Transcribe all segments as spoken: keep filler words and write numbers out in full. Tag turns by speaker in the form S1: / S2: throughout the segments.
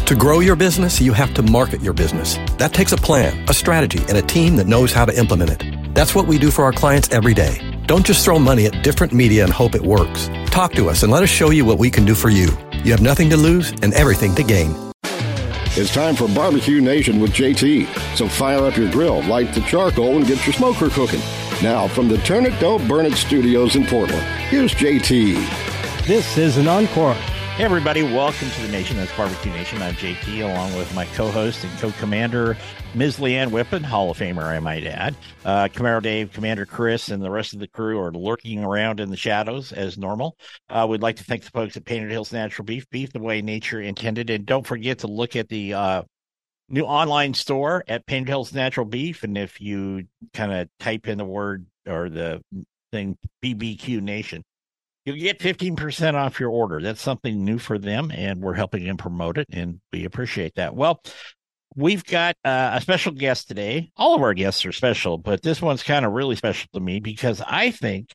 S1: To grow your business, you have to market your business. That takes a plan, a strategy, and a team that knows how to implement it. That's what we do for our clients every day. Don't just throw money at different media and hope it works. Talk to us and let us show you what we can do for you. You have nothing to lose and everything to gain.
S2: It's time for Barbecue Nation with J T. So fire up your grill, light the charcoal, and get your smoker cooking. Now, from the Turn It, Don't Burn It studios in Portland, here's J T.
S3: This is an encore.
S4: Hey, everybody. Welcome to the Nation. That's Barbecue Nation. I'm J T, along with my co-host and co-commander, Miz Leanne Whippen, Hall of Famer, I might add. Uh, Camaro Dave, Commander Chris, and the rest of the crew are lurking around in the shadows as normal. Uh, we'd like to thank the folks at Painted Hills Natural Beef, beef the way nature intended. And don't forget to look at the uh, new online store at Painted Hills Natural Beef. And if you kind of type in the word or the thing, B B Q Nation, you'll get fifteen percent off your order. That's something new for them, and we're helping them promote it, and we appreciate that. Well, we've got uh, a special guest today. All of our guests are special, but this one's kind of really special to me because I think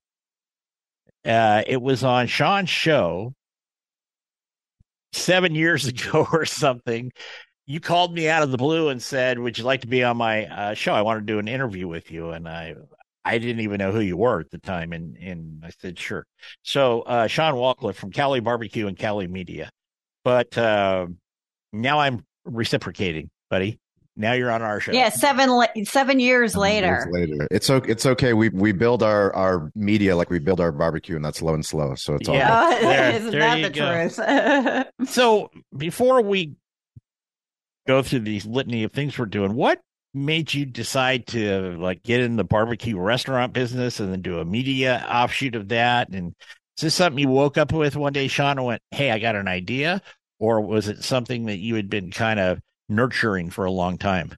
S4: uh, it was on Sean's show seven years ago or something. You called me out of the blue and said, would you like to be on my uh, show? I want to do an interview with you, and I I didn't even know who you were at the time, and, and I said, sure. So uh, Sean Walcliffe from Cali Barbecue and Cali Media. But uh, now I'm reciprocating, buddy. Now you're on our show.
S5: Yeah, seven la- seven years
S6: seven
S5: later.
S6: Years later. It's okay. It's okay. We we build our, our media like we build our barbecue, and that's low and slow. So it's all
S4: yeah.
S6: good.
S4: There,
S5: Isn't
S4: there
S5: that
S4: you
S5: the
S4: go. truth? So before we go through these litany of things we're doing, what made you decide to like get in the barbecue restaurant business and then do a media offshoot of that? And is this something you woke up with one day, Sean, and went, hey, I got an idea? Or was it something that you had been kind of nurturing for a long time?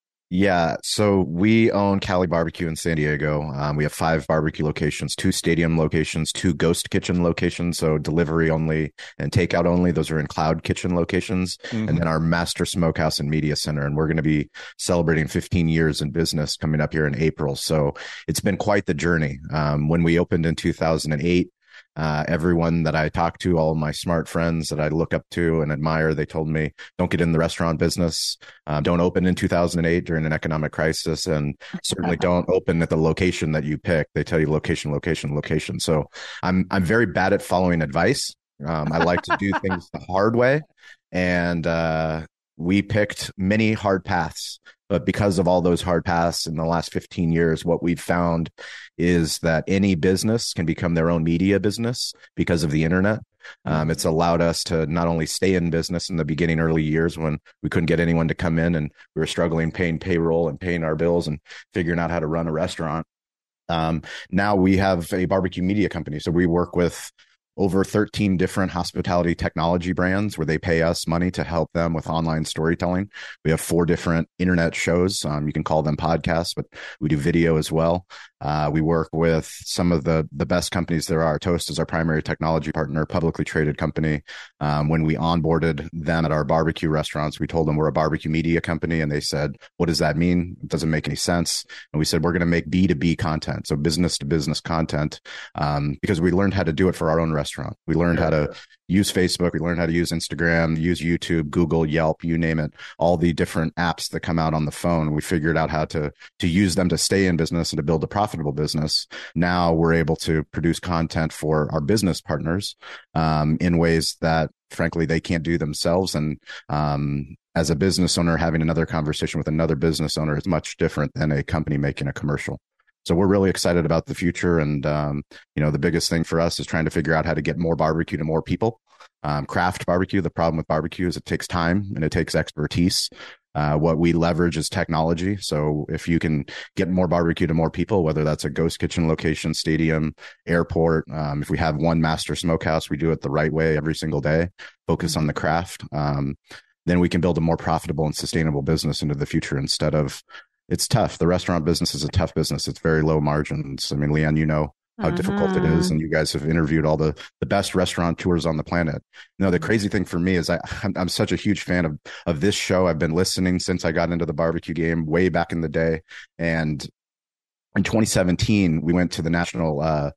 S6: Yeah. So we own Cali Barbecue in San Diego. Um, we have five barbecue locations, two stadium locations, two ghost kitchen locations. So delivery only and takeout only. Those are in cloud kitchen locations. Mm-hmm. And then our master smokehouse and media center. And we're going to be celebrating fifteen years in business coming up here in April. So it's been quite the journey. Um, when we opened in two thousand eight, Uh, everyone that I talked to, all of my smart friends that I look up to and admire, they told me, don't get in the restaurant business. Um, don't open in two thousand eight during an economic crisis, and certainly don't open at the location that you pick. They tell you location, location, location. So I'm, I'm very bad at following advice. Um, I like to do things the hard way. And, uh, we picked many hard paths, but because of all those hard paths in the last fifteen years, what we've found is that any business can become their own media business because of the internet. Um, it's allowed us to not only stay in business in the beginning, early years when we couldn't get anyone to come in and we were struggling paying payroll and paying our bills and figuring out how to run a restaurant. Um, now we have a barbecue media company. So we work with over thirteen different hospitality technology brands where they pay us money to help them with online storytelling. We have four different internet shows. Um, you can call them podcasts, but we do video as well. Uh, we work with some of the, the best companies there are. Toast is our primary technology partner, publicly traded company. Um, when we onboarded them at our barbecue restaurants, we told them we're a barbecue media company. And they said, what does that mean? It doesn't make any sense. And we said, we're going to make B two B content. So business to business content, um, because we learned how to do it for our own restaurant. We learned how to use Facebook. We learned how to use Instagram, use YouTube, Google, Yelp, you name it, all the different apps that come out on the phone. We figured out how to, to use them to stay in business and to build a profitable business. Now we're able to produce content for our business partners, um, in ways that frankly, they can't do themselves. And, um, as a business owner, having another conversation with another business owner is much different than a company making a commercial. So we're really excited about the future. And, um, you know, the biggest thing for us is trying to figure out how to get more barbecue to more people. Um, craft barbecue. The problem with barbecue is it takes time and it takes expertise. Uh, what we leverage is technology. So if you can get more barbecue to more people, whether that's a ghost kitchen location, stadium, airport, um, if we have one master smokehouse, we do it the right way every single day, focus on the craft. Um, then we can build a more profitable and sustainable business into the future instead of, it's tough. The restaurant business is a tough business. It's very low margins. I mean, Leanne, you know how uh-huh. difficult it is. And you guys have interviewed all the, the best restaurateurs on the planet. You know, the crazy thing for me is I, I'm, I'm such a huge fan of, of this show. I've been listening since I got into the barbecue game way back in the day. And in twenty seventeen, we went to the national, uh,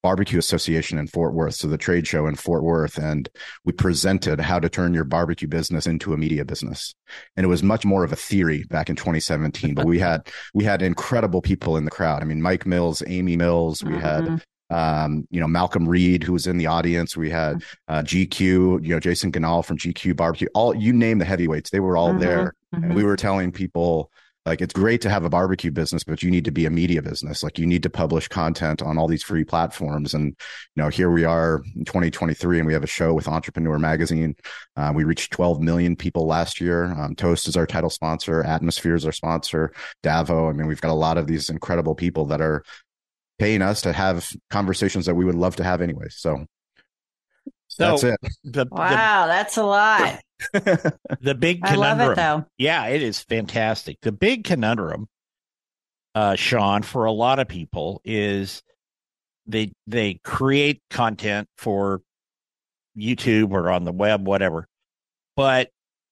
S6: barbecue association in Fort Worth, so the trade show in Fort Worth, and we presented how to turn your barbecue business into a media business. And it was much more of a theory back in twenty seventeen, but we had we had incredible people in the crowd. I mean, Mike Mills, Amy Mills, we mm-hmm. had um, you know, Malcolm Reed, who was in the audience. We had uh, G Q, you know, Jason Ganal from G Q Barbecue. All you name the heavyweights, they were all mm-hmm. there, mm-hmm. and we were telling people, like, it's great to have a barbecue business, but you need to be a media business. Like, you need to publish content on all these free platforms. And, you know, here we are in twenty twenty-three, and we have a show with Entrepreneur Magazine. Uh, we reached twelve million people last year. Um, Toast is our title sponsor. Atmosphere is our sponsor. Davo. I mean, we've got a lot of these incredible people that are paying us to have conversations that we would love to have anyway. So, so that's it.
S5: The, wow, the, that's a lot.
S4: The big
S5: I
S4: conundrum.
S5: love it, though.
S4: Yeah, it is fantastic. The big conundrum, uh, Sean, for a lot of people is they they create content for YouTube or on the web, whatever, but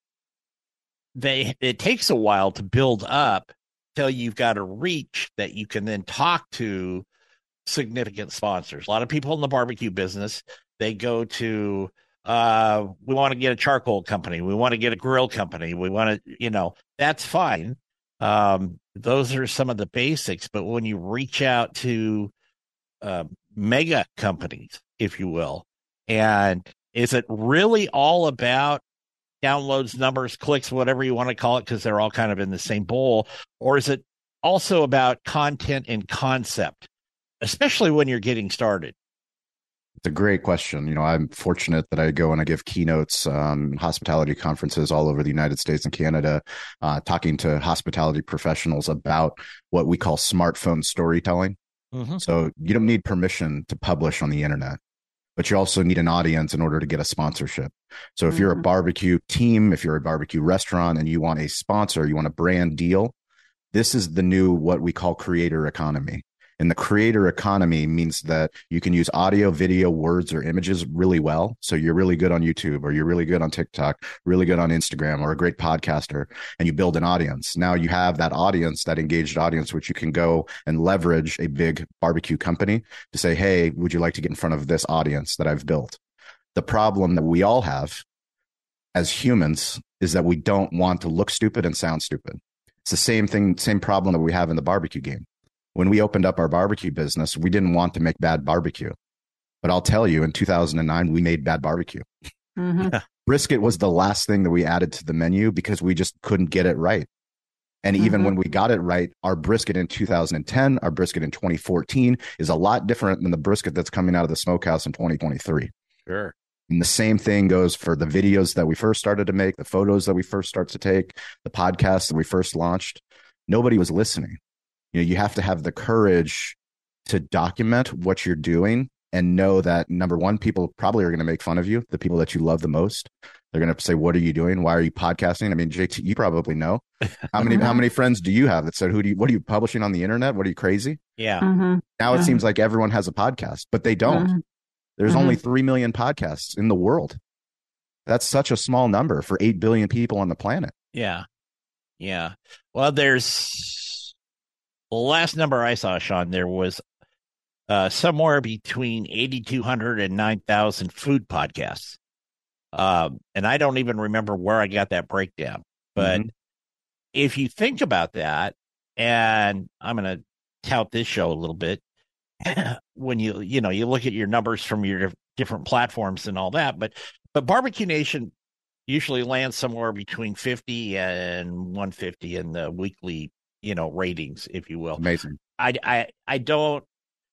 S4: they it takes a while to build up till you've got a reach that you can then talk to significant sponsors. A lot of people in the barbecue business, they go to uh we want to get a charcoal company, we want to get a grill company, we want to, you know, that's fine. Um those are some of the basics, but when you reach out to uh mega companies, if you will, and is it really all about downloads, numbers, clicks, whatever you want to call it, because they're all kind of in the same bowl, or is it also about content and concept, especially when you're getting started?
S6: It's a great question. You know, I'm fortunate that I go and I give keynotes, um, hospitality conferences all over the United States and Canada, uh, talking to hospitality professionals about what we call smartphone storytelling. Mm-hmm. So you don't need permission to publish on the internet, but you also need an audience in order to get a sponsorship. So if mm-hmm. you're a barbecue team, if you're a barbecue restaurant and you want a sponsor, you want a brand deal, this is the new, what we call creator economy. And the creator economy means that you can use audio, video, words, or images really well. So you're really good on YouTube, or you're really good on TikTok, really good on Instagram, or a great podcaster, and you build an audience. Now you have that audience, that engaged audience, which you can go and leverage a big barbecue company to say, hey, would you like to get in front of this audience that I've built? The problem that we all have as humans is that we don't want to look stupid and sound stupid. It's the same thing, same problem that we have in the barbecue game. When we opened up our barbecue business, we didn't want to make bad barbecue. But I'll tell you, in two thousand nine, we made bad barbecue. Mm-hmm. Brisket was the last thing that we added to the menu because we just couldn't get it right. And even mm-hmm. when we got it right, our brisket in two thousand ten, our brisket in twenty fourteen is a lot different than the brisket that's coming out of the smokehouse in twenty twenty-three.
S4: Sure.
S6: And the same thing goes for the videos that we first started to make, the photos that we first started to take, the podcasts that we first launched. Nobody was listening. You know, you have to have the courage to document what you're doing and know that, number one, people probably are going to make fun of you, the people that you love the most. They're going to say, what are you doing? Why are you podcasting? I mean, J T, you probably know. How many how many friends do you have that said, who do you, what are you publishing on the internet? What are you, crazy?
S4: Yeah.
S5: Mm-hmm.
S6: Now it
S5: mm-hmm.
S6: seems like everyone has a podcast, but they don't. Mm-hmm. There's mm-hmm. only three million podcasts in the world. That's such a small number for eight billion people on the planet.
S4: Yeah. Yeah. Well, there's... The last number I saw, Sean, there was uh, somewhere between eighty-two hundred and nine thousand food podcasts. Um, and I don't even remember where I got that breakdown. But mm-hmm. if you think about that, and I'm going to tout this show a little bit, when you, you know, you look at your numbers from your different platforms and all that, but, but Barbecue Nation usually lands somewhere between fifty and one fifty in the weekly, you know, ratings, if you will.
S6: Amazing.
S4: I, I, I don't,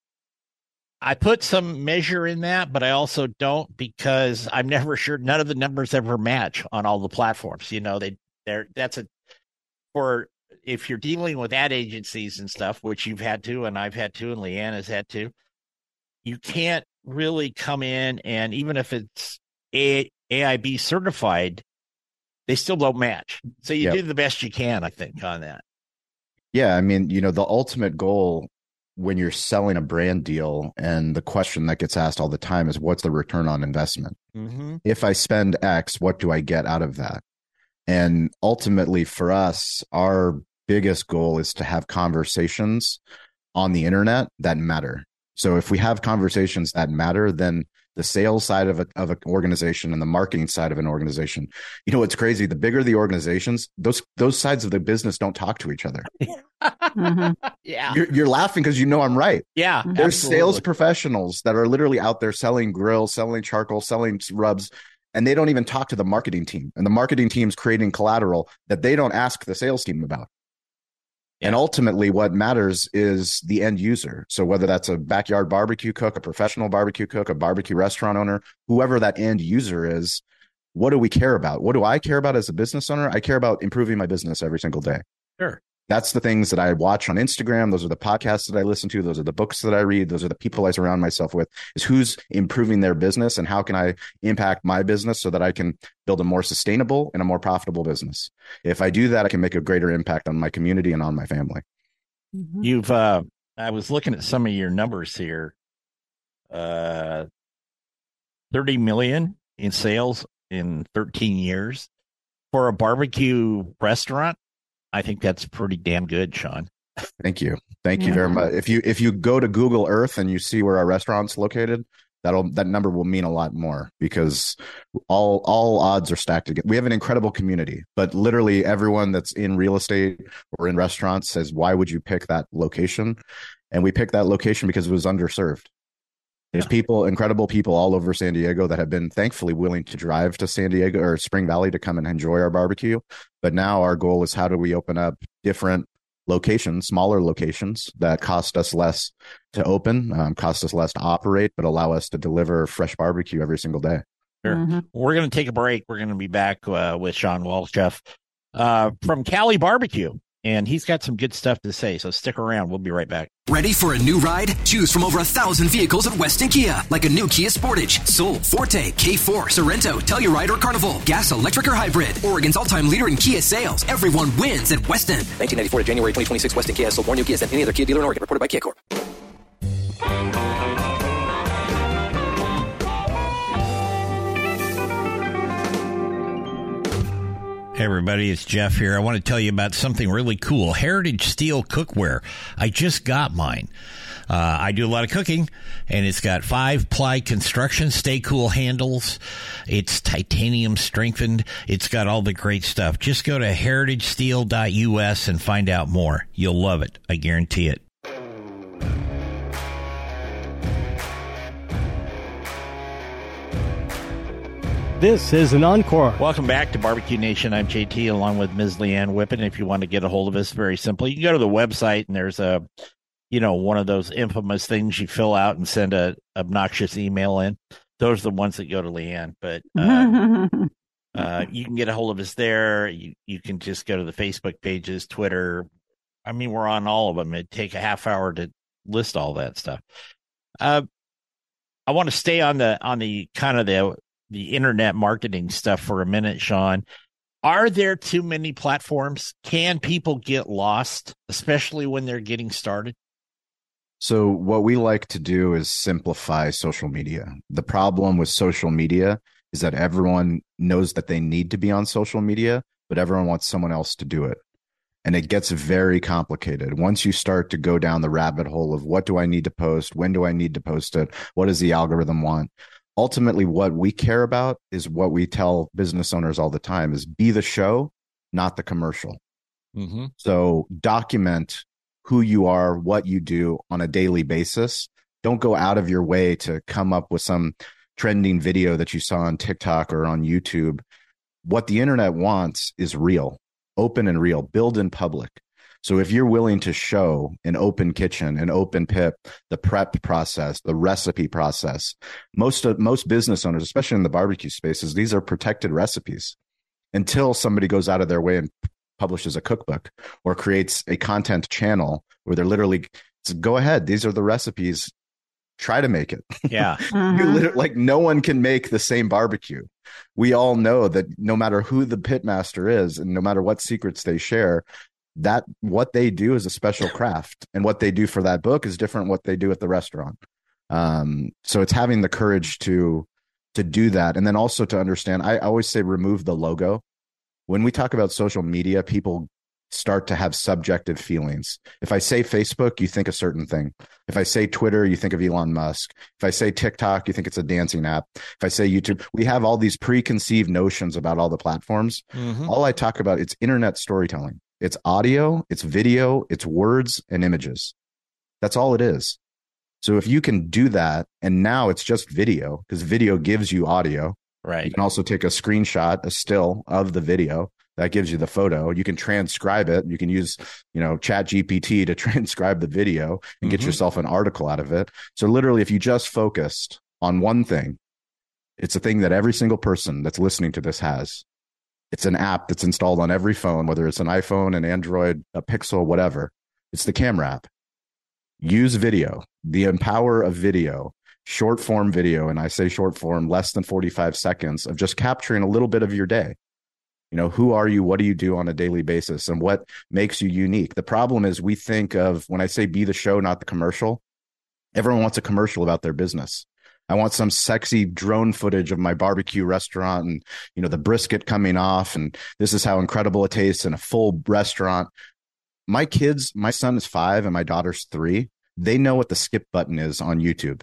S4: I put some measure in that, but I also don't, because I'm never sure. None of the numbers ever match on all the platforms. You know, they, they're, that's a, for, if you're dealing with ad agencies and stuff, which you've had to, and I've had to, and Leanne has had to, you can't really come in, and even if it's A I B certified, they still don't match. So you yep. do the best you can, I think, on that.
S6: Yeah, I mean, you know, the ultimate goal when you're selling a brand deal, and the question that gets asked all the time is, what's the return on investment? Mm-hmm. If I spend X, what do I get out of that? And ultimately for us, our biggest goal is to have conversations on the internet that matter. So if we have conversations that matter, then the sales side of, a, of an organization and the marketing side of an organization, you know, what's crazy, the bigger the organizations, those those sides of the business don't talk to each other.
S5: Mm-hmm.
S4: Yeah.
S6: You're, you're laughing because you know I'm right.
S4: Yeah.
S6: There's
S4: absolutely.
S6: sales professionals that are literally out there selling grills, selling charcoal, selling rubs, and they don't even talk to the marketing team. And the marketing team's creating collateral that they don't ask the sales team about. And ultimately, what matters is the end user. So whether that's a backyard barbecue cook, a professional barbecue cook, a barbecue restaurant owner, whoever that end user is, what do we care about? What do I care about as a business owner? I care about improving my business every single day.
S4: Sure.
S6: That's the things that I watch on Instagram. Those are the podcasts that I listen to. Those are the books that I read. Those are the people I surround myself with, is who's improving their business and how can I impact my business so that I can build a more sustainable and a more profitable business. If I do that, I can make a greater impact on my community and on my family.
S5: Mm-hmm.
S4: You've, uh, I was looking at some of your numbers here. Uh, thirty million in sales in thirteen years for a barbecue restaurant. I think that's pretty damn good, Sean.
S6: Thank you. Thank
S5: Yeah.
S6: you very much. If you if you go to Google Earth and you see where our restaurant's located, that'll that number will mean a lot more, because all all odds are stacked against. We have an incredible community, but literally everyone that's in real estate or in restaurants says, "Why would you pick that location?" And we picked that location because it was underserved. There's
S4: Yeah.
S6: people, incredible people all over San Diego that have been thankfully willing to drive to San Diego or Spring Valley to come and enjoy our barbecue. But now our goal is, how do we open up different locations, smaller locations that cost us less to open, um, cost us less to operate, but allow us to deliver fresh barbecue every single day.
S4: Sure.
S5: Mm-hmm.
S4: We're going to take a break. We're going to be back uh, with Sean Walchef uh, from Cali Barbecue, and he's got some good stuff to say. So stick around. We'll be right back.
S7: Ready for a new ride? Choose from over a thousand vehicles at Weston Kia, like a new Kia Sportage, Soul, Forte, K four, Sorrento, Telluride, or Carnival. Gas, electric, or hybrid. Oregon's all-time leader in Kia sales. Everyone wins at Weston.
S8: nineteen ninety-four to January twenty twenty-six, Weston Kia sold more new Kias than any other Kia dealer in Oregon. Reported by Kia Corp.
S4: Hey everybody, it's Jeff here. I want to tell you about something really cool. Heritage Steel Cookware. I just got mine. Uh, I do a lot of cooking, and it's got five-ply construction, stay cool handles. It's titanium strengthened. It's got all the great stuff. Just go to heritage steel dot U S and find out more. You'll love it. I guarantee it.
S3: This is an encore.
S4: Welcome back to Barbecue Nation. I'm J T, along with Miz Leanne Whippen. If you want to get a hold of us, very simply, you can go to the website, and there's a, you know, one of those infamous things you fill out and send a obnoxious email in. Those are the ones that go to Leanne. But uh, uh, you can get a hold of us there. You you can just go to the Facebook pages, Twitter. I mean, we're on all of them. It'd take a half hour to list all that stuff. Uh, I want to stay on the on the kind of the the internet marketing stuff for a minute, Sean. Are there too many platforms? Can people get lost, especially when they're getting started?
S6: So what we like to do is simplify social media. The problem with social media is that everyone knows that they need to be on social media, but everyone wants someone else to do it. And it gets very complicated. Once you start to go down the rabbit hole of what do I need to post? When do I need to post it? What does the algorithm want? Ultimately, what we care about is what we tell business owners all the time is be the show, not the commercial.
S4: Mm-hmm.
S6: So document who you are, what you do on a daily basis. Don't go out of your way to come up with some trending video that you saw on TikTok or on YouTube. What the internet wants is real, open and real, build in public. So if you're willing to show an open kitchen, an open pit, the prep process, the recipe process, most of most business owners, especially in the barbecue spaces, these are protected recipes until somebody goes out of their way and publishes a cookbook or creates a content channel where they're literally, go ahead, these are the recipes, try to make it.
S4: Yeah.
S5: Mm-hmm.
S6: You literally, like, no one can make the same barbecue. We all know that no matter who the pitmaster is and no matter what secrets they share, that what they do is a special craft, and what they do for that book is different what they do at the restaurant. Um, so it's having the courage to to do that, and then also to understand. I always say remove the logo. When we talk about social media, people start to have subjective feelings. If I say Facebook, you think a certain thing. If I say Twitter, you think of Elon Musk. If I say TikTok, you think it's a dancing app. If I say YouTube, we have all these preconceived notions about all the platforms. Mm-hmm. All I talk about, it's internet storytelling. It's audio, it's video, it's words and images. That's all it is. So if you can do that, and now it's just video, because video gives you audio.
S4: Right. You
S6: can also take a screenshot, a still of the video. That gives you the photo. You can transcribe it. You can use, you know, Chat G P T to transcribe the video and get mm-hmm. yourself an article out of it. So literally, if you just focused on one thing, it's a thing that every single person that's listening to this has. It's an app that's installed on every phone, whether it's an iPhone, an Android, a Pixel, whatever. It's the camera app. Use video, the power of video, short form video. And I say short form, less than forty-five seconds of just capturing a little bit of your day. You know, who are you? What do you do on a daily basis? And what makes you unique? The problem is we think of, when I say be the show, not the commercial, everyone wants a commercial about their business. I want some sexy drone footage of my barbecue restaurant and, you know, the brisket coming off. And this is how incredible it tastes in a full restaurant. My kids, my son is five and my daughter's three. They know what the skip button is on YouTube.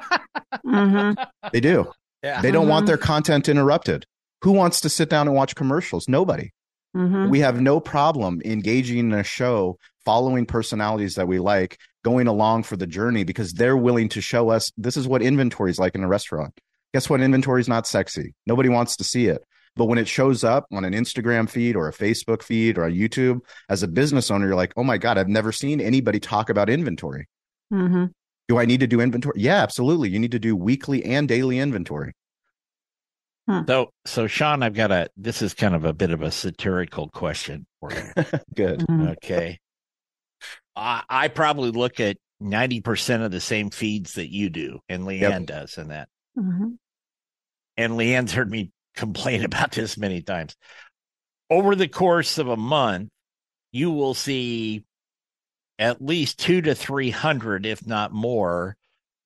S6: mm-hmm. They do. Yeah. They don't mm-hmm. want their content interrupted. Who wants to sit down and watch commercials? Nobody. Mm-hmm. We have no problem engaging in a show, following personalities that we like, going along for the journey because they're willing to show us this is what inventory is like in a restaurant. Guess what? Inventory is not sexy. Nobody wants to see it. But when it shows up on an Instagram feed or a Facebook feed or a YouTube, as a business owner, you're like, oh my God, I've never seen anybody talk about inventory. Mm-hmm. Do I need to do inventory? Yeah, absolutely. You need to do weekly and daily inventory.
S4: Hmm. So, so Sean, I've got a, this is kind of a bit of a satirical question for you.
S6: Good.
S4: Mm-hmm. Okay. I, I probably look at ninety percent of the same feeds that you do, and Leanne yep. does, and that. Mm-hmm. And Leanne's heard me complain about this many times. Over the course of a month, you will see at least two to three hundred, if not more,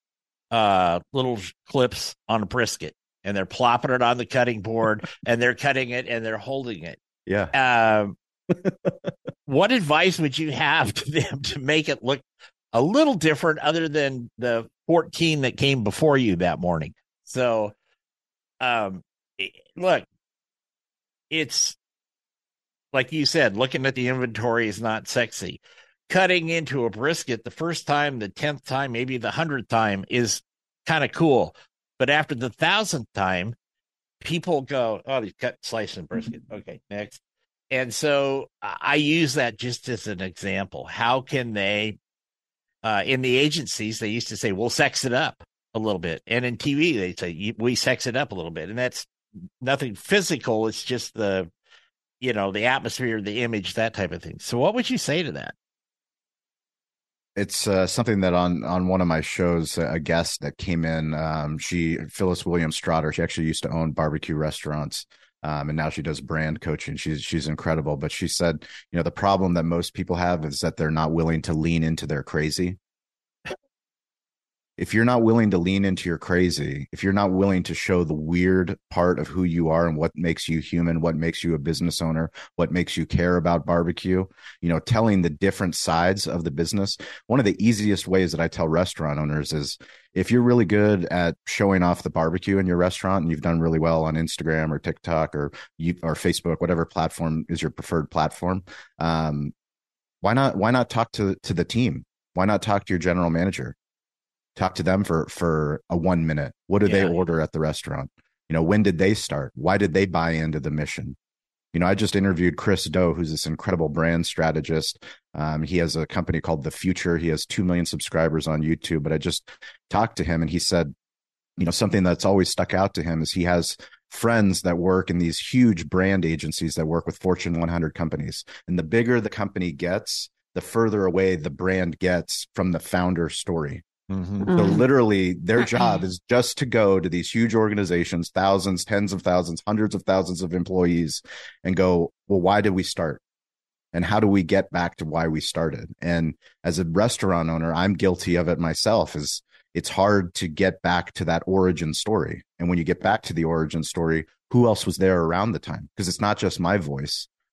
S4: uh, little clips on a brisket. And they're plopping it on the cutting board and they're cutting it and they're holding it.
S6: Yeah.
S4: Um, what advice would you have to them to make it look a little different other than the fourteen that came before you that morning? So, um, look, it's like you said, looking at the inventory is not sexy. Cutting into a brisket the first time, the tenth time, maybe the hundredth time is kind of cool. But after the thousandth time, people go, oh, they cut slice and brisket. Okay, next. And so I use that just as an example. How can they, uh, in the agencies, they used to say, we'll sex it up a little bit. And in T V, they say, we sex it up a little bit. And that's nothing physical. It's just the, you know, the atmosphere, the image, that type of thing. So what would you say to that?
S6: It's uh, something that on, on one of my shows, a guest that came in, um, she, Phyllis Williams Strotter, she actually used to own barbecue restaurants. Um, and now she does brand coaching. She's, she's incredible. But she said, you know, the problem that most people have is that they're not willing to lean into their crazy. If you're not willing to lean into your crazy, if you're not willing to show the weird part of who you are and what makes you human, what makes you a business owner, what makes you care about barbecue, you know, telling the different sides of the business. One of the easiest ways that I tell restaurant owners is if you're really good at showing off the barbecue in your restaurant and you've done really well on Instagram or TikTok or you, or Facebook, whatever platform is your preferred platform, um, why not, why not talk to, to the team? Why not talk to your general manager? Talk to them for, for a one minute. What do yeah. they order at the restaurant? You know, when did they start? Why did they buy into the mission? You know, I just interviewed Chris Do, who's this incredible brand strategist. Um, he has a company called The Future. He has two million subscribers on YouTube, but I just talked to him and he said, you know, something that's always stuck out to him is he has friends that work in these huge brand agencies that work with Fortune one hundred companies. And the bigger the company gets, the further away the brand gets from the founder story. Mm-hmm. So literally their job is just to go to these huge organizations, thousands, tens of thousands, hundreds of thousands of employees and go, well, why did we start? And how do we get back to why we started? And as a restaurant owner, I'm guilty of it myself, is it's hard to get back to that origin story. And when you get back to the origin story, who else was there around the time? Because it's not just my voice.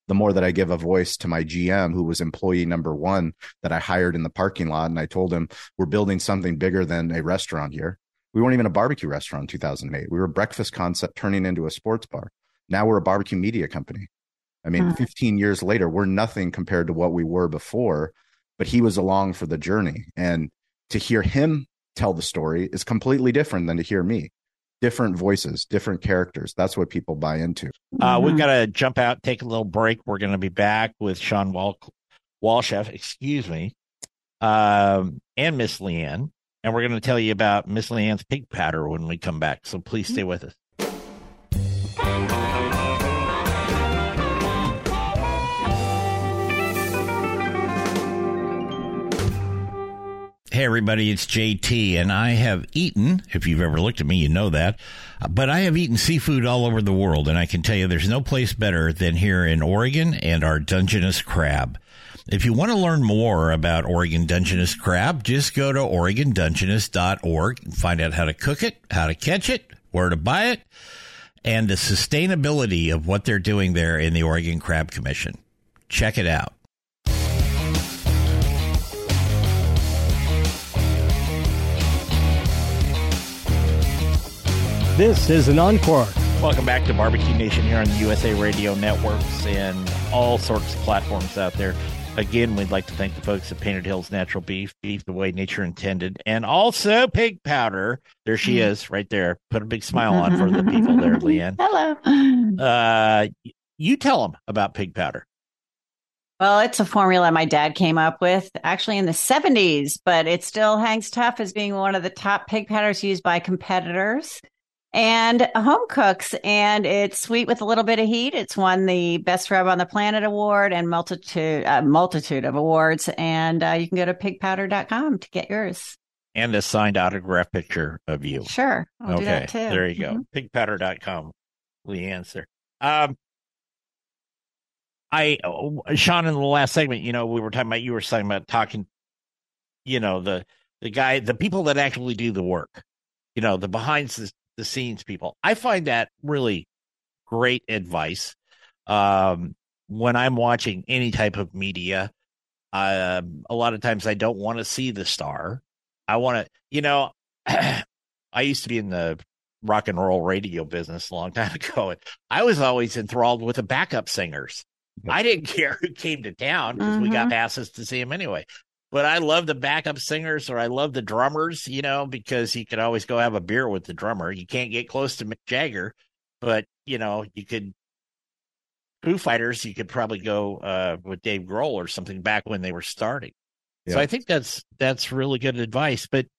S6: the more that I give a voice to my G M, who was employee number one that I hired in the parking lot. And I told him, we're building something bigger than a restaurant here. We weren't even a barbecue restaurant in two thousand eight. We were a breakfast concept turning into a sports bar. Now we're a barbecue media company. I mean, mm-hmm. fifteen years later, we're nothing compared to what we were before, but he was along for the journey. And to hear him tell the story is completely different than to hear me. Different voices, different characters. That's what people buy into.
S4: Uh, we've got to jump out, take a little break. We're going to be back with Sean Wal- Walchef, excuse me, um, and Miss Leanne. And we're going to tell you about Miss Leanne's pig powder when we come back. So please stay with us. Hey, everybody, it's J T, and I have eaten, if you've ever looked at me, you know that, but I have eaten seafood all over the world, and I can tell you there's no place better than here in Oregon and our Dungeness crab. If you want to learn more about Oregon Dungeness crab, just go to Oregon Dungeness dot org and find out how to cook it, how to catch it, where to buy it, and the sustainability of what they're doing there in the Oregon Crab Commission. Check it out.
S3: This is an encore.
S4: Welcome back to Barbecue Nation here on the U S A Radio Networks and all sorts of platforms out there. Again, we'd like to thank the folks at Painted Hills Natural Beef, beef the way nature intended, and also pig powder. There she is, right there. Put a big smile on for the people there, Leanne.
S5: Hello.
S4: Uh, you tell them about pig powder.
S5: Well, it's a formula my dad came up with actually in the seventies, but it still hangs tough as being one of the top pig powders used by competitors and home cooks, and it's sweet with a little bit of heat. It's won the Best Rub on the Planet award and multitude uh, multitude of awards, and uh, you can go to pig powder dot com to get yours.
S4: And a signed autograph picture of you.
S5: Sure, I'll
S4: okay,
S5: do that too.
S4: There you go.
S5: Mm-hmm.
S4: pig powder dot com. Leanne's there. Um, I, Sean, in the last segment, you know, we were talking about, you were talking about talking, you know, the the guy, the people that actually do the work, you know, the behind the the scenes people. I find that really great advice. Um, when I'm watching any type of media, uh, a lot of times I don't want to see the star. I want to, you know, I used to be in the rock and roll radio business a long time ago. And I was always enthralled with the backup singers. Yep. I didn't care who came to town because mm-hmm. we got passes to see them anyway. But I love the backup singers, or I love the drummers, you know, because you could always go have a beer with the drummer. You can't get close to Mick Jagger, but, you know, you could, Foo Fighters, you could probably go uh, with Dave Grohl or something back when they were starting. Yeah. So I think that's that's really good advice. But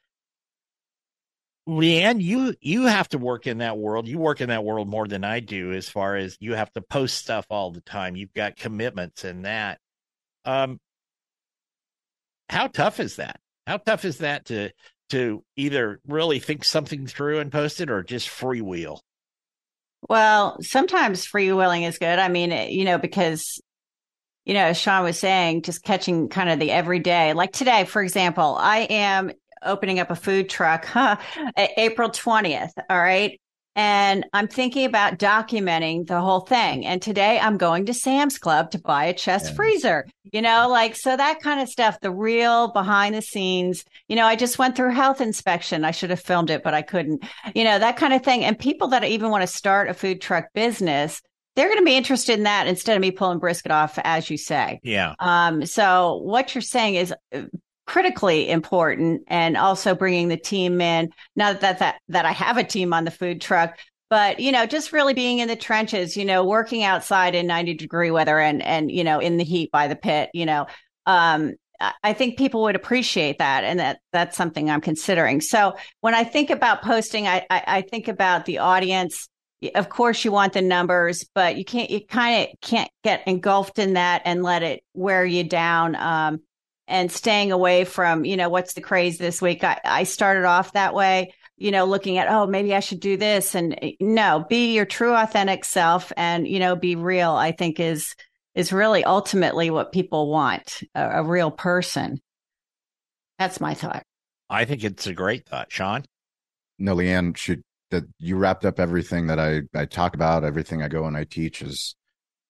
S4: Leanne, you you have to work in that world. You work in that world more than I do, as far as you have to post stuff all the time. You've got commitments in that. Um, how tough is that? How tough is that to to either really think something through and post it, or just freewheel?
S5: Well, sometimes freewheeling is good. I mean, you know, because, you know, as Sean was saying, just catching kind of the everyday. Like today, for example, I am opening up a food truck, huh, April twentieth. All right. And I'm thinking about documenting the whole thing. And today I'm going to Sam's Club to buy a chest yeah. freezer, you know, like, so that kind of stuff, the real behind the scenes, you know, I just went through health inspection. I should have filmed it, but I couldn't, you know, that kind of thing. And people that even want to start a food truck business, they're going to be interested in that instead of me pulling brisket off, as you say.
S4: Yeah.
S5: Um. So what you're saying is critically important, and also bringing the team in. Not that that that I have a team on the food truck, but you know, just really being in the trenches. You know, working outside in ninety degree weather and and you know, in the heat by the pit. You know, um, I think people would appreciate that, and that that's something I'm considering. So when I think about posting, I I, I think about the audience. Of course, you want the numbers, but you can't. You kind of can't get engulfed in that and let it wear you down. Um, and staying away from, you know, what's the craze this week? I, I started off that way, you know, looking at, oh, maybe I should do this. And no, be your true, authentic self and, you know, be real, I think is is really ultimately what people want, a, a real person. That's my thought.
S4: I think it's a great thought. Sean?
S6: No, Leanne, should, that you wrapped up everything that I, I talk about, everything I go and I teach is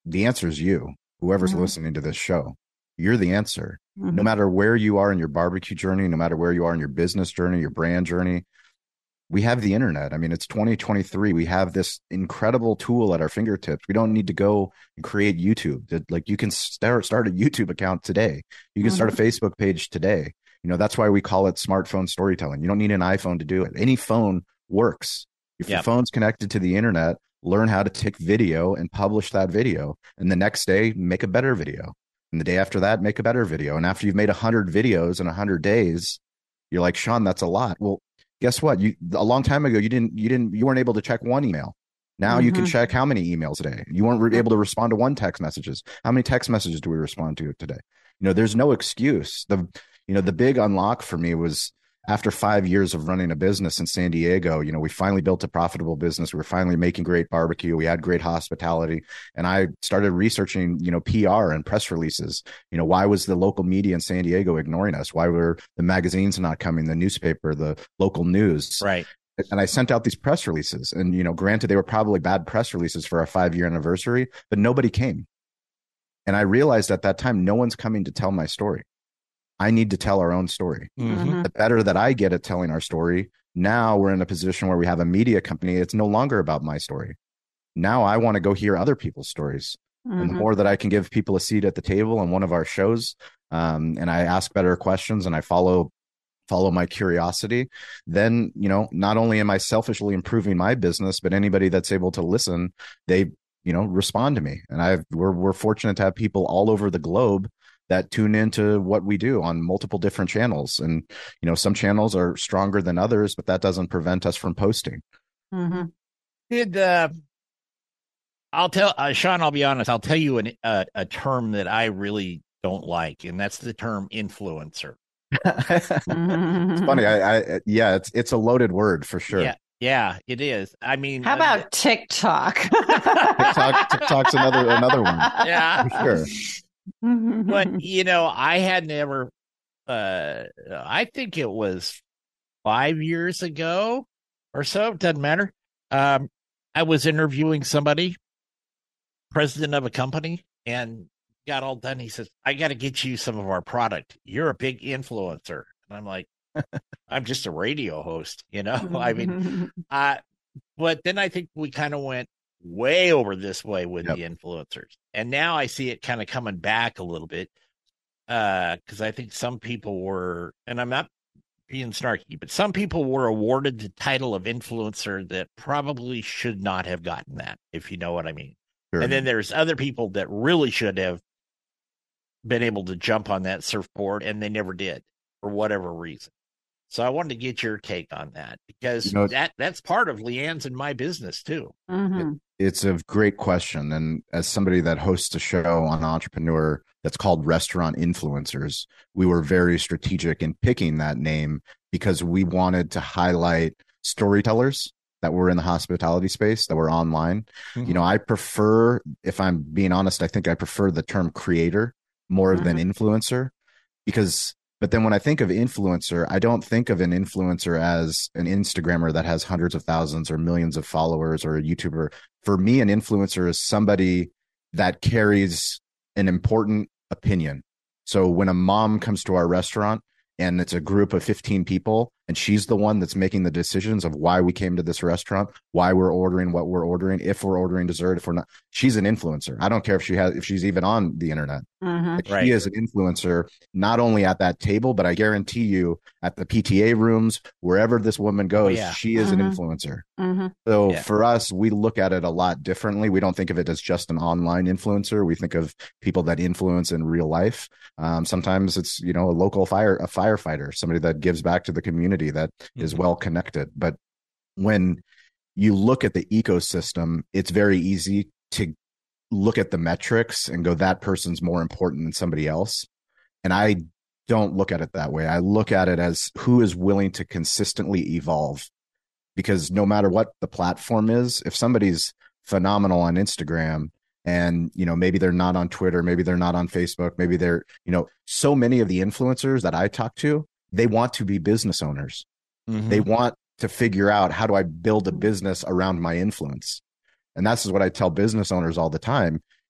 S6: the answer is you, whoever's
S5: Mhm.
S6: listening to this show. You're the answer.
S5: Mhm.
S6: No matter where you are in your barbecue journey, no matter where you are in your business journey, your brand journey, we have the internet. I mean, it's twenty twenty-three. We have this incredible tool at our fingertips. We don't need to go and create YouTube. Like, you can start start a YouTube account today. You can start a Facebook page today. You know, that's why we call it smartphone storytelling. You don't need an iPhone to do it. Any phone works. If your
S4: Yep.
S6: phone's connected to the internet, learn how to take video and publish that video. And the next day, make a better video. And the day after that, make a better video. And after you've made one hundred videos in one hundred days, you're like, Sean, that's a lot. Well, guess what? You a long time ago, you didn't, you didn't, you weren't able to check one email. Now you can
S5: Mhm.
S6: check how many emails a day. You weren't re- able to respond to one text messages. How many text messages do we respond to today? You know, there's no excuse. The, you know, the big unlock for me was after five years of running a business in San Diego. You know, we finally built a profitable business. We were finally making great barbecue. We had great hospitality. And I started researching, you know, P R and press releases. You know, why was the local media in San Diego ignoring us? Why were the magazines not coming, the newspaper, the local news?
S4: Right.
S6: And I sent out these press releases. And, you know, granted, they were probably bad press releases for our five year anniversary, but nobody came. And I realized at that time, no one's coming to tell my story. I need to tell our own story.
S4: Mhm.
S6: The better that I get at telling our story, now we're in a position where we have a media company. It's no longer about my story. Now I want to go hear other people's stories. And the
S5: Mhm.
S6: more that I can give people a seat at the table on one of our shows, um, and I ask better questions and I follow follow my curiosity, then, you know, not only am I selfishly improving my business, but anybody that's able to listen, they, you know, respond to me. And I've we're we're fortunate to have people all over the globe that tune into what we do on multiple different channels. And, you know, some channels are stronger than others, but that doesn't prevent us from posting.
S5: Mhm.
S4: Did uh, I'll tell uh, Sean? I'll be honest. I'll tell you an, uh, a term that I really don't like, and that's the term influencer.
S6: It's funny. I, I, yeah, it's, it's a loaded word for sure.
S4: Yeah, yeah, it is. I mean,
S5: How
S4: uh,
S5: about TikTok?
S6: TikTok, TikTok's another, another one.
S4: yeah,
S6: For sure.
S4: but you know, I had never. Uh, I think it was five years ago or so. It doesn't matter. Um, I was interviewing somebody, president of a company, and got all done. He says, "I got to get you some of our product. You're a big influencer." And I'm like, "I'm just a radio host, you know." I mean, uh, but then I think we kind of went way over this way with
S6: Yep.
S4: the influencers, and now I see it kind of coming back a little bit. Uh, because I think some people were, and I'm not being snarky, but some people were awarded the title of influencer that probably should not have gotten that, if you know what I mean.
S6: Sure.
S4: And then there's other people that really should have been able to jump on that surfboard, and they never did for whatever reason. So I wanted to get your take on that, because
S6: You know,
S4: that that's part of Leanne's and my business too.
S5: Mhm.
S6: It's a great question. And as somebody that hosts a show on Entrepreneur that's called Restaurant Influencers, we were very strategic in picking that name because we wanted to highlight storytellers that were in the hospitality space, that were online.
S4: Mhm.
S6: You know, I prefer, if I'm being honest, I think I prefer the term creator more than influencer, because but then when I think of influencer, I don't think of an influencer as an Instagrammer that has hundreds of thousands or millions of followers, or a YouTuber. For me, an influencer is somebody that carries an important opinion. So when a mom comes to our restaurant and it's a group of fifteen people, and she's the one that's making the decisions of why we came to this restaurant, why we're ordering what we're ordering, if we're ordering dessert, if we're not, she's an influencer. I don't care if she has, if she's even on the internet.
S5: Mhm.
S6: Like,
S4: Right.
S6: She is an influencer, not only at that table, but I guarantee you at the P T A rooms, wherever this woman goes,
S4: yeah.
S6: she is
S5: Mhm.
S6: an influencer.
S5: Mhm.
S6: So
S4: Yeah.
S6: for us, we look at it a lot differently. We don't think of it as just an online influencer. We think of people that influence in real life. Um, sometimes it's, you know, a local fire, a firefighter, somebody that gives back to the community, that is
S4: Mhm.
S6: well connected. But when you look at the ecosystem, it's very easy to look at the metrics and go, that person's more important than somebody else. And I don't look at it that way. I look at it as who is willing to consistently evolve. Because no matter what the platform is, if somebody's phenomenal on Instagram and, you know, maybe they're not on Twitter, maybe they're not on Facebook, maybe they're, you know, so many of the influencers that I talk to, they want to be business owners.
S4: Mhm.
S6: They want to figure out, how do I build a business around my influence? And that's what I tell business owners all the time.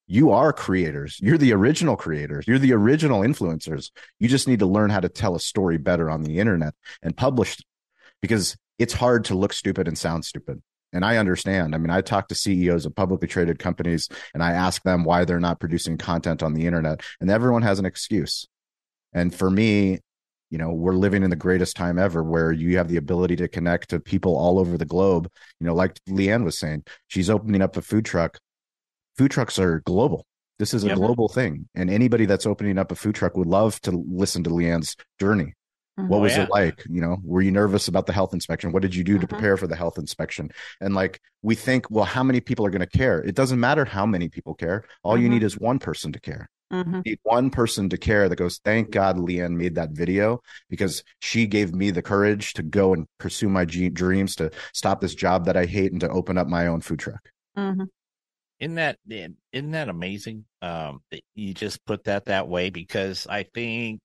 S6: You are creators. You're the original creators. You're the original influencers. You just need to learn how to tell a story better on the internet and publish, because it's hard to look stupid and sound stupid. And I understand. I mean, I talk to C E Os of publicly traded companies and I ask them why they're not producing content on the internet, and everyone has an excuse. And for me, you know, we're living in the greatest time ever where you have the ability to connect to people all over the globe. You know, like Leanne was saying, she's opening up a food truck. Food trucks are global. This is a yep. global thing. And anybody that's opening up a food truck would love to listen to Leanne's journey. Mm-hmm. What was oh, yeah. it like? You know, were you nervous about the health inspection? What did you do mm-hmm. to prepare for the health inspection? And like, we think, well, how many people are going to care? It doesn't matter how many people care. All mm-hmm. you need is one person to care. Mm-hmm. You need one person to care that goes, thank God Leanne made that video, because she gave me the courage to go and pursue my g- dreams, to stop this job that I hate, and to open up my own food truck.
S5: Mm-hmm.
S4: Isn't that, isn't that amazing? Um, that you just put that that way, because I think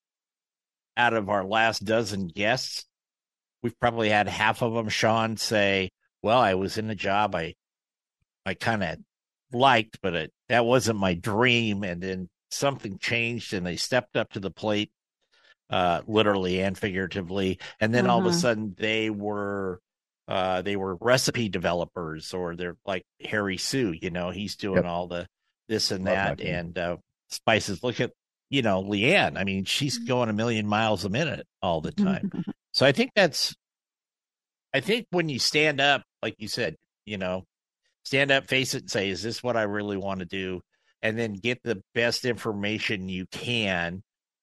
S4: out of our last dozen guests, we've probably had half of them, Sean, say, well, I was in a job I, I kind of liked, but it, that wasn't my dream. And then something changed and they stepped up to the plate, uh, literally and figuratively. And then mm-hmm. all of a sudden they were, uh, they were recipe developers, or they're like Harry Sue, you know, he's doing yep. all the this and that, that and, uh, spices. Look at, you know, Leanne. I mean, she's going a million miles a minute all the time. So I think that's, I think when you stand up, like you said, you know, stand up, face it, and say, is this what I really want to do? And then get the best information you can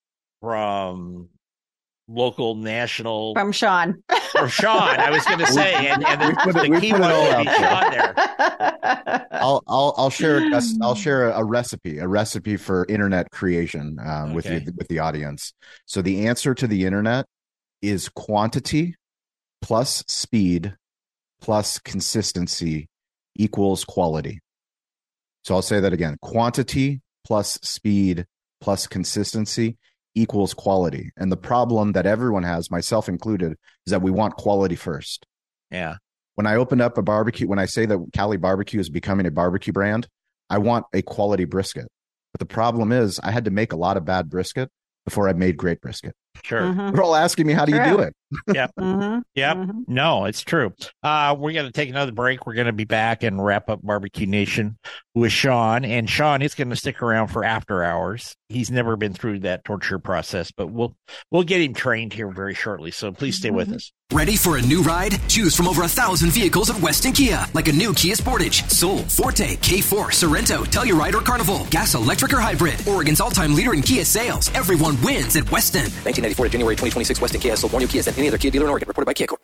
S4: from local, national.
S5: From Sean.
S4: From Sean, I was going to say. And, and the, it, the key one will be Sean there.
S6: I'll, I'll, I'll share, a, I'll share a recipe, a recipe for internet creation um, okay. with you, with the audience. So the answer to the internet is quantity plus speed plus consistency equals quality. So I'll say that again. Quantity plus speed plus consistency equals quality. And the problem that everyone has, myself included, is that we want quality first.
S4: Yeah.
S6: When I opened up a barbecue, when I say that Cali Barbecue is becoming a barbecue brand, I want a quality brisket. But the problem is I had to make a lot of bad brisket before I made great brisket.
S4: Sure.
S5: Mm-hmm.
S6: They're all asking me, how do
S5: true.
S6: you do it?
S4: Yep. Mm-hmm. Yep. Mm-hmm. No, it's true. Uh, we're going to take another break. We're going to be back and wrap up Barbecue Nation with Sean. And Sean is going to stick around for after hours. He's never been through that torture process, but we'll we'll get him trained here very shortly. So please stay with us.
S7: Ready for a new ride? Choose from over a thousand vehicles at Weston Kia, like a new Kia Sportage, Soul, Forte, K four, Sorento, Telluride, or Carnival. Gas, electric, or hybrid. Oregon's all-time leader in Kia sales. Everyone wins at Weston.
S8: nineteen ninety-four to January twenty twenty-six, Weston Kia has sold more new Kias than any other Kia dealer in Oregon. Reported by Kia Corp.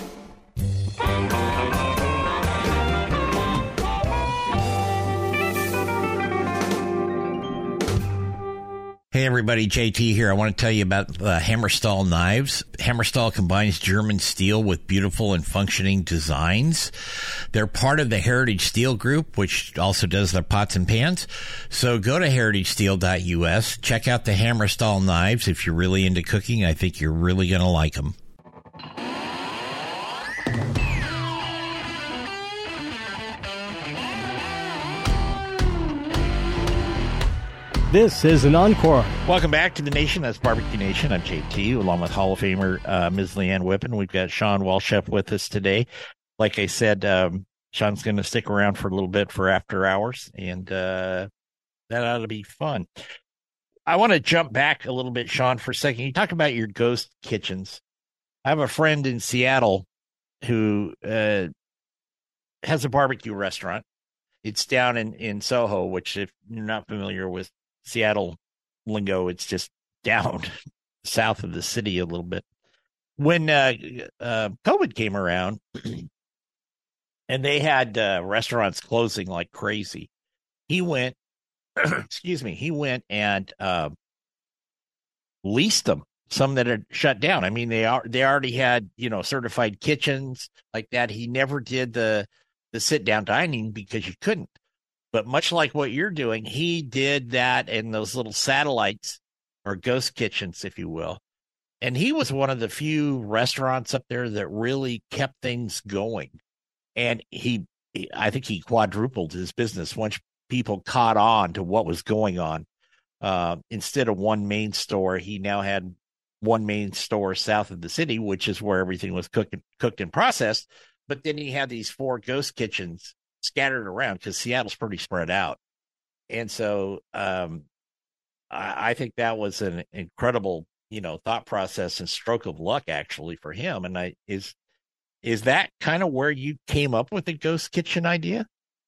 S4: Hey everybody, J T here. I want to tell you about uh, Hammerstall knives. Hammerstall combines German steel with beautiful and functioning designs. They're part of the Heritage Steel Group, which also does their pots and pans. So go to heritage steel dot U S. Check out the Hammerstall knives. If you're really into cooking, I think you're really going to like them.
S3: This is an encore.
S4: Welcome back to the Nation. That's Barbecue Nation. I'm J T, along with Hall of Famer uh, Miz Leanne Whippen. We've got Sean Walchef with us today. Like I said, um, Sean's going to stick around for a little bit for after hours, and uh, that ought to be fun. I want to jump back a little bit, Sean, for a second. You talk about your ghost kitchens. I have a friend in Seattle who uh, has a barbecue restaurant. It's down in, in Soho, which if you're not familiar with Seattle lingo, it's just down south of the city a little bit. When uh, uh, COVID came around and they had uh, restaurants closing like crazy, he went, excuse me, he went and uh, leased them, some that had shut down. I mean, they are they already had, you know, certified kitchens like that. He never did the the sit down dining because you couldn't. But much like what you're doing, he did that in those little satellites or ghost kitchens, if you will. And he was one of the few restaurants up there that really kept things going. And he, I think he quadrupled his business once people caught on to what was going on. Uh, instead of one main store, he now had one main store south of the city, which is where everything was cooked, cooked and processed. But then he had these four ghost kitchens scattered around because Seattle's pretty spread out. And so um, I, I think that was an incredible, you know, thought process and stroke of luck actually for him. And I is is that kind of where you came up with the ghost kitchen idea?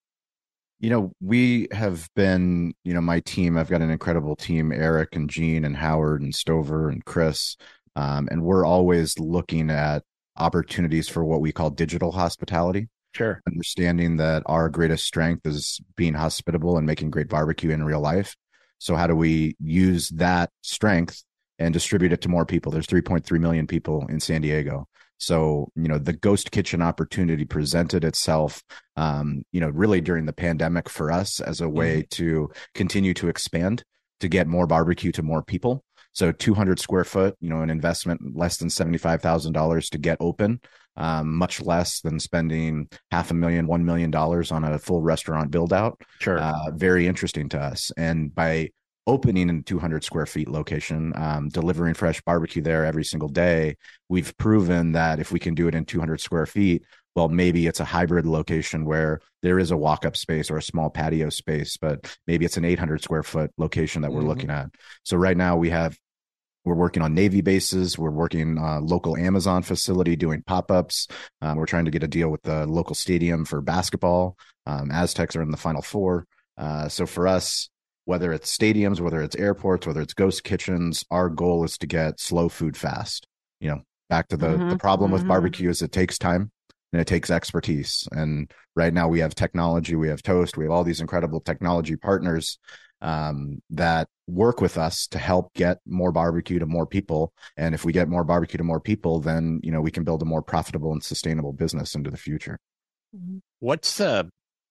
S6: You know, we have been, you know, my team, I've got an incredible team, Eric and Gene and Howard and Stover and Chris. Um, and we're always looking at opportunities for what we call digital hospitality.
S4: Sure.
S6: Understanding that our greatest strength is being hospitable and making great barbecue in real life. So how do we use that strength and distribute it to more people? There's three point three million people in San Diego. So, you know, the ghost kitchen opportunity presented itself, um, you know, really during the pandemic for us as a way mm-hmm. to continue to expand, to get more barbecue to more people. So two hundred square foot, you know, an investment less than seventy-five thousand dollars to get open, um, much less than spending half a million, one million dollars on a full restaurant build out.
S4: Sure.
S6: Uh, very interesting to us. And by opening in two hundred square feet location, um, delivering fresh barbecue there every single day, we've proven that if we can do it in two hundred square feet, well, maybe it's a hybrid location where there is a walk-up space or a small patio space, but maybe it's an eight hundred square foot location that we're mm-hmm. looking at. So right now we have, we're working on Navy bases. We're working uh, local Amazon facility doing pop-ups. Um, we're trying to get a deal with the local stadium for basketball. Um, Aztecs are in the Final Four. Uh, so for us, whether it's stadiums, whether it's airports, whether it's ghost kitchens, our goal is to get slow food fast. You know, back to the, mm-hmm. the problem mm-hmm. with barbecue is it takes time and it takes expertise. And right now we have technology, we have Toast, we have all these incredible technology partners um, that work with us to help get more barbecue to more people. And if we get more barbecue to more people, then, you know, we can build a more profitable and sustainable business into the future.
S4: What's uh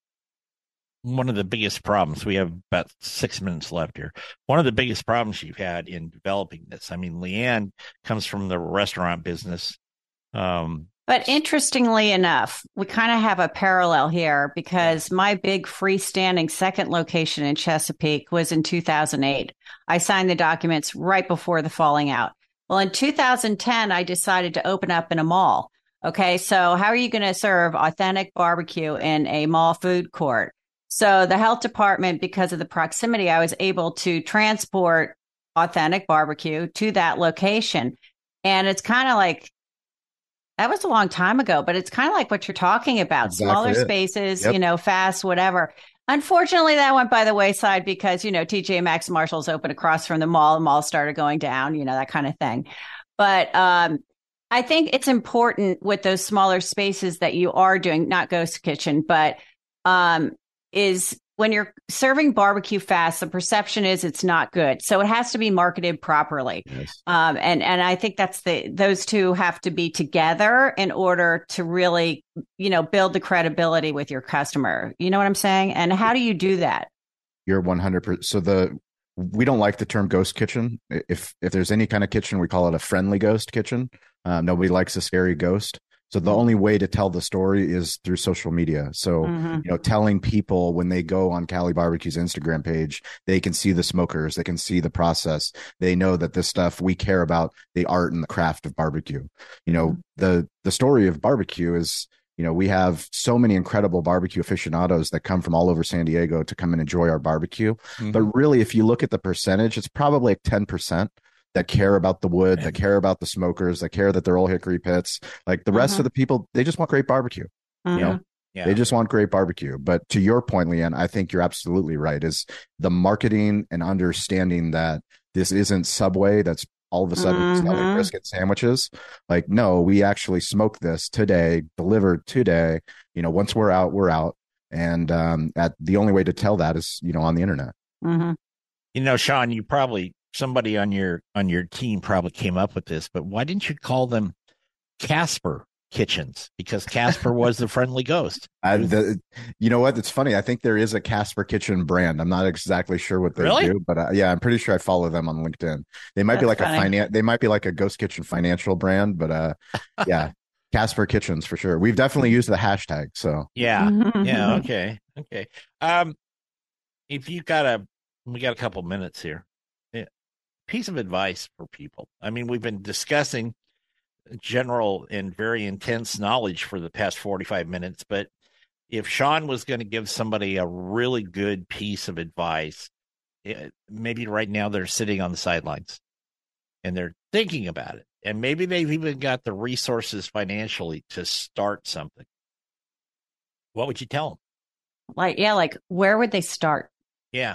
S4: one of the biggest problems? We have about six minutes left here. One of the biggest problems you've had in developing this, I mean, Leanne comes from the restaurant business. Um,
S5: but interestingly enough, we kind of have a parallel here because my big freestanding second location in Chesapeake was in two thousand eight. I signed the documents right before the falling out. Well, in two thousand ten, I decided to open up in a mall. Okay, so how are you going to serve authentic barbecue in a mall food court? So the health department, because of the proximity, I was able to transport authentic barbecue to that location. And it's kind of like, that was a long time ago, but it's kind of like what you're talking about. Exactly Smaller it. spaces, yep. you know, fast, whatever. Unfortunately, that went by the wayside because, you know, T J Maxx Marshall's open across from the mall. The mall started going down, you know, that kind of thing. But um, I think it's important with those smaller spaces that you are doing, not ghost kitchen, but um, is when you're serving barbecue fast, the perception is it's not good. So it has to be marketed properly. Yes. Um, and, and I think that's the, those two have to be together in order to really, you know, build the credibility with your customer. You know what I'm saying? And how do you do that?
S6: You're one hundred percent. So the, we don't like the term ghost kitchen. If, if there's any kind of kitchen, we call it a friendly ghost kitchen. Uh, nobody likes a scary ghost. So the only way to tell the story is through social media. So, mm-hmm. you know, telling people when they go on Cali Barbecue's Instagram page, they can see the smokers, they can see the process. They know that this stuff, we care about the art and the craft of barbecue. You know, mm-hmm. the, the story of barbecue is, you know, we have so many incredible barbecue aficionados that come from all over San Diego to come and enjoy our barbecue. Mm-hmm. But really, if you look at the percentage, it's probably like ten percent. That care about the wood, that care about the smokers, that care that they're all hickory pits. Like the rest mm-hmm. of the people, they just want great barbecue. Mm-hmm. You know, yeah. They just want great barbecue. But to your point, Leanne, I think you're absolutely right. Is the marketing and understanding that this isn't Subway that's all of a sudden mm-hmm. selling brisket sandwiches. Like, no, we actually smoked this today, delivered today. You know, once we're out, we're out. And um, at the only way to tell that is, you know, on the internet.
S5: Mm-hmm.
S4: You know, Sean, you probably. Somebody on your on your team probably came up with this, but why didn't you call them Casper Kitchens? Because Casper was the friendly ghost.
S6: I, the, you know what? It's funny. I think there is a Casper Kitchen brand. I'm not exactly sure what they
S4: really?
S6: do, but uh, yeah, I'm pretty sure I follow them on LinkedIn. They might That's be like funny. a finance. They might be like a Ghost Kitchen financial brand, but uh, yeah, Casper Kitchens for sure. We've definitely used the hashtag. So
S4: yeah, yeah, okay, okay. Um, if you got a, we got a couple minutes here, yeah, piece of advice for people. I mean, we've been discussing general and very intense knowledge for the past forty-five minutes, but if Sean was going to give somebody a really good piece of advice, it, maybe right now they're sitting on the sidelines and they're thinking about it. And maybe they've even got the resources financially to start something. What would you tell them?
S5: Like, yeah, like where would they start?
S4: Yeah.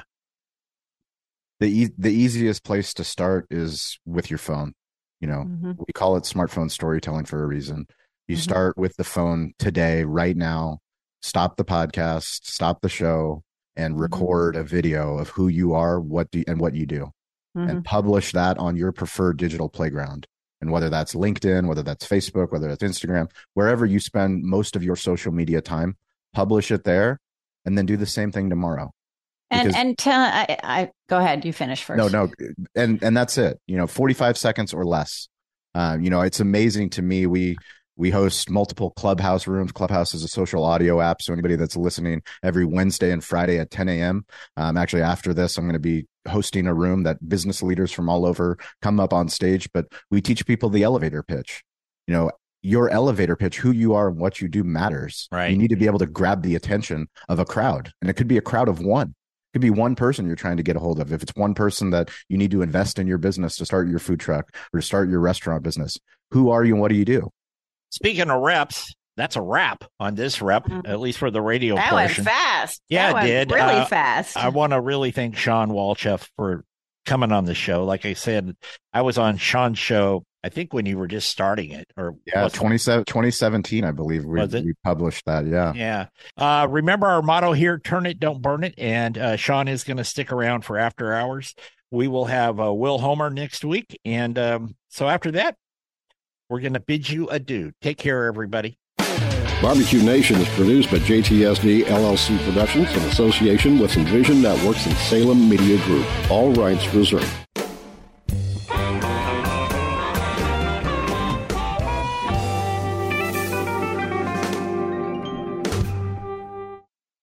S6: The e- the easiest place to start is with your phone. You know, mm-hmm. we call it smartphone storytelling for a reason. You mm-hmm. start with the phone today, right now. Stop the podcast, stop the show, and record mm-hmm. a video of who you are, what do and what you do, mm-hmm. and publish that on your preferred digital playground. And whether that's LinkedIn, whether that's Facebook, whether that's Instagram, wherever you spend most of your social media time, publish it there, and then do the same thing tomorrow.
S5: And because, and tell I, I go ahead, you finish first.
S6: No, no, and and that's it. You know, forty-five seconds or less. Um, you know, it's amazing to me. We we host multiple Clubhouse rooms. Clubhouse is a social audio app, so anybody that's listening every Wednesday and Friday at ten a.m. Um, actually, after this, I'm going to be hosting a room that business leaders from all over come up on stage. But we teach people the elevator pitch. You know, your elevator pitch, who you are and what you do matters.
S4: Right.
S6: You need to be able to grab the attention of a crowd, and it could be a crowd of one. Could be one person you're trying to get a hold of. If it's one person that you need to invest in your business to start your food truck or to start your restaurant business, who are you and what do you do?
S4: Speaking of reps, that's a wrap on this rep, mm-hmm. at least for the radio
S5: that
S4: portion.
S5: That went fast.
S4: Yeah,
S5: that
S4: it did.
S5: Really
S4: uh,
S5: fast.
S4: I want to really thank Sean Walchef for coming on the show. Like I said, I was on Sean's show, I think when you were just starting it. or
S6: Yeah, twenty seventeen, I believe we, we published that. Yeah.
S4: Yeah. Uh, remember our motto here, turn it, don't burn it. And uh, Sean is going to stick around for after hours. We will have uh, Will Homer next week. And um, so after that, we're going to bid you adieu. Take care, everybody.
S2: Barbecue Nation is produced by J T S D L L C Productions in association with Envision Networks and Salem Media Group. All rights reserved.